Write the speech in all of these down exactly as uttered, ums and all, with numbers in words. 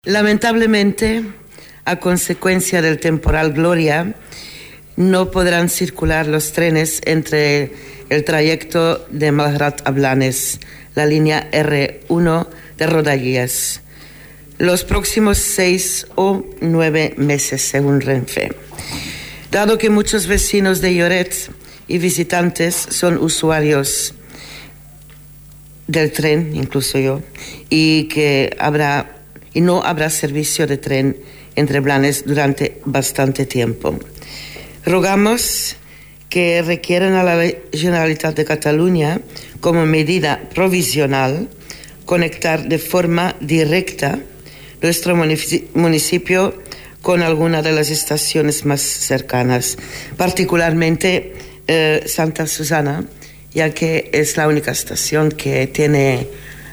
Lamentablemente, a consecuencia del temporal Gloria, no podrán circular los trenes entre el trayecto de Malgrat a Blanes, la línea erre uno de Rodalies, los próximos seis o nueve meses, según Renfe. Dado que muchos vecinos de Lloret y visitantes son usuarios del tren, incluso yo, y que habrá y no habrá servicio de tren entre Blanes durante bastante tiempo. Rogamos que requieran a la Generalitat de Cataluña, como medida provisional, conectar de forma directa nuestro municipio con alguna de las estaciones más cercanas, particularmente eh, Santa Susana, ya que es la única estación que tiene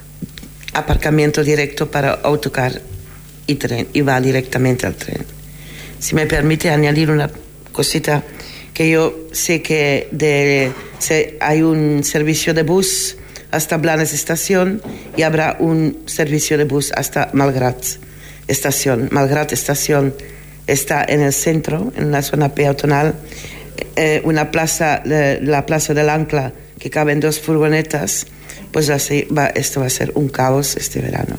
aparcamiento directo para autocar y tren, y va directamente al tren. Si me permite añadir una cosita, que yo sé que de, se, hay un servicio de bus hasta Blanes Estación y habrá un servicio de bus hasta Malgrat Estación. Malgrat Estación está en el centro, en la zona peatonal, eh, una plaza, eh, la Plaza del Ancla, que caben dos furgonetas. Pues así va, esto va a ser un caos este verano.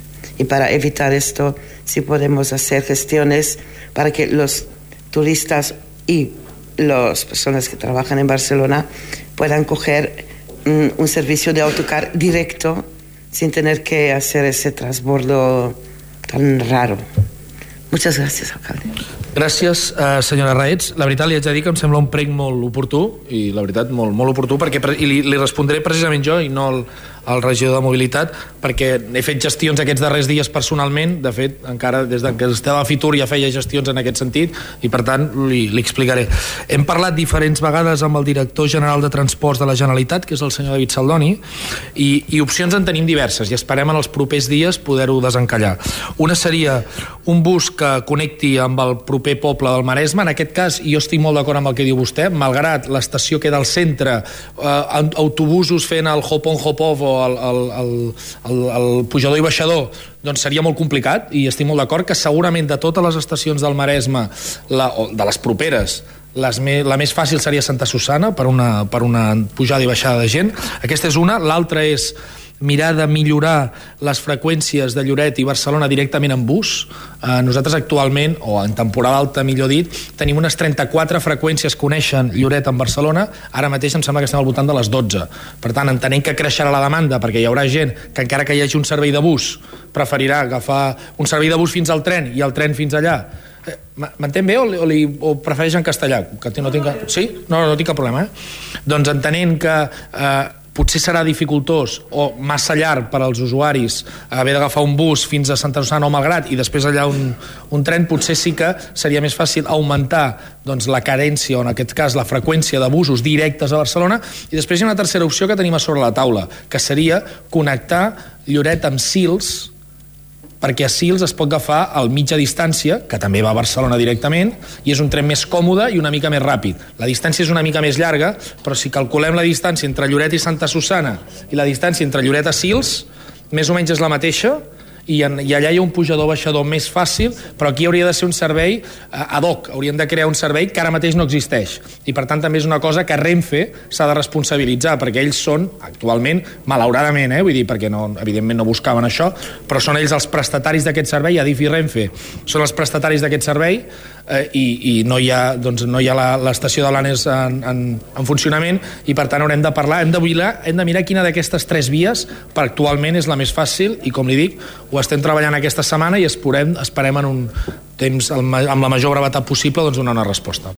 Y para evitar esto, sí podemos hacer gestiones para que los turistas y las personas que trabajan en Barcelona puedan coger un, un servicio de autocar directo sin tener que hacer ese transbordo tan raro. Muchas gracias, alcalde. Gràcies, eh, senyora Raets. La veritat, li haig de dir que em sembla un prec molt oportú, i la veritat, molt, molt oportú, perquè, i li, li respondré precisament jo i no el, el regidor de mobilitat, perquè he fet gestions aquests darrers dies personalment. De fet, encara des que estava a Fitur ja feia gestions en aquest sentit, i per tant li, li explicaré. Hem parlat diferents vegades amb el director general de Transports de la Generalitat, que és el senyor David Saldoni, i, i opcions en tenim diverses, i esperem en els propers dies poder-ho desencallar. Una seria un bus que connecti amb el proper poble del Maresme. En aquest cas, jo estic molt d'acord amb el que diu vostè, malgrat l'estació queda al centre, eh, autobusos fent el hop-on hop-off o el, el, el, el, el pujador i baixador, doncs seria molt complicat, i estic molt d'acord que segurament de totes les estacions del Maresme, la, de les properes, les me, la més fàcil seria Santa Susana per una, per una pujada i baixada de gent. Aquesta és una. L'altra és mirar de millorar les freqüències de Lloret i Barcelona directament en bus. Eh, nosaltres actualment, o en temporada alta millor dit, tenim unes trenta-quatre freqüències que uneixen Lloret amb Barcelona. Ara mateix em sembla que estem al voltant de les dotze. Per tant, entenent que creixerà la demanda, perquè hi haurà gent que encara que hi hagi un servei de bus preferirà agafar un servei de bus fins al tren i el tren fins allà. Eh, M'entén bé o, o, li, o prefereix en castellà? Que no tinc, sí? No, no tinc cap problema. Eh? Doncs entenent que eh, potser serà dificultós o massa llarg per als usuaris haver d'agafar un bus fins a Santa Susana o Malgrat i després allà un, un tren, potser sí que seria més fàcil augmentar doncs, la cadència, o en aquest cas la freqüència de busos directes a Barcelona. I després hi ha una tercera opció que tenim a sobre la taula, que seria connectar Lloret amb Sils, perquè a Sils es pot agafar el mitja distància, que també va a Barcelona directament, i és un tren més còmode i una mica més ràpid. La distància és una mica més llarga, però si calculem la distància entre Lloret i Santa Susana i la distància entre Lloret a Sils, més o menys és la mateixa, i, en, i allà hi ha un pujador-baixador més fàcil, però aquí hauria de ser un servei eh, ad hoc, hauríem de crear un servei que ara mateix no existeix, i per tant també és una cosa que Renfe s'ha de responsabilitzar, perquè ells són actualment, malauradament, eh, vull dir, perquè no, evidentment no buscaven això, però són ells els prestataris d'aquest servei. Adif i Renfe són els prestataris d'aquest servei, eh, i, i no hi ha, doncs, no hi ha l'estació de Blanes en, en, en funcionament, i per tant haurem de parlar, hem de, mirar, hem de mirar quina d'aquestes tres vies per actualment és la més fàcil, i com li dic, ho estem treballant aquesta setmana i esperem, esperem en un temps amb la major brevetat possible doncs donar una resposta.